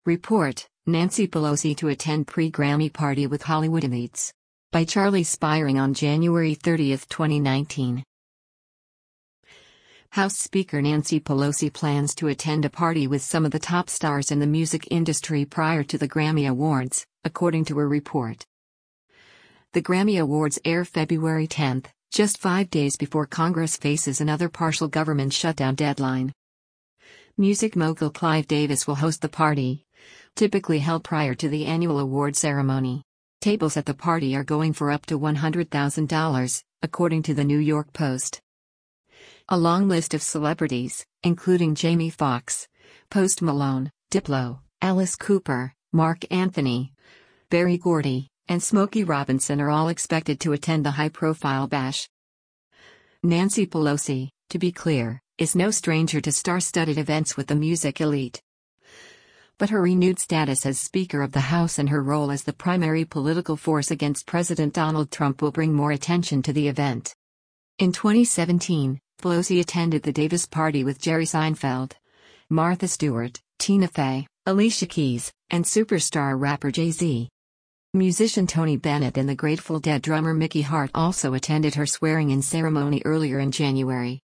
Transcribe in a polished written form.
Report: Nancy Pelosi to attend pre-Grammy party with Hollywood elites. By Charlie Spiring on January 30, 2019. House Speaker Nancy Pelosi plans to attend a party with some of the top stars in the music industry prior to the Grammy Awards, according to a report. The Grammy Awards air February 10, just 5 days before Congress faces another partial government shutdown deadline. Music mogul Clive Davis will host the party, typically held prior to the annual award ceremony. Tables at the party are going for up to $100,000, according to the New York Post. A long list of celebrities, including Jamie Foxx, Post Malone, Diplo, Alice Cooper, Mark Anthony, Berry Gordy, and Smokey Robinson are all expected to attend the high-profile bash. Nancy Pelosi, to be clear, is no stranger to star-studded events with the music elite. But her renewed status as Speaker of the House and her role as the primary political force against President Donald Trump will bring more attention to the event. In 2017, Pelosi attended the Davis party with Jerry Seinfeld, Martha Stewart, Tina Fey, Alicia Keys, and superstar rapper Jay-Z. Musician Tony Bennett and the Grateful Dead drummer Mickey Hart also attended her swearing-in ceremony earlier in January.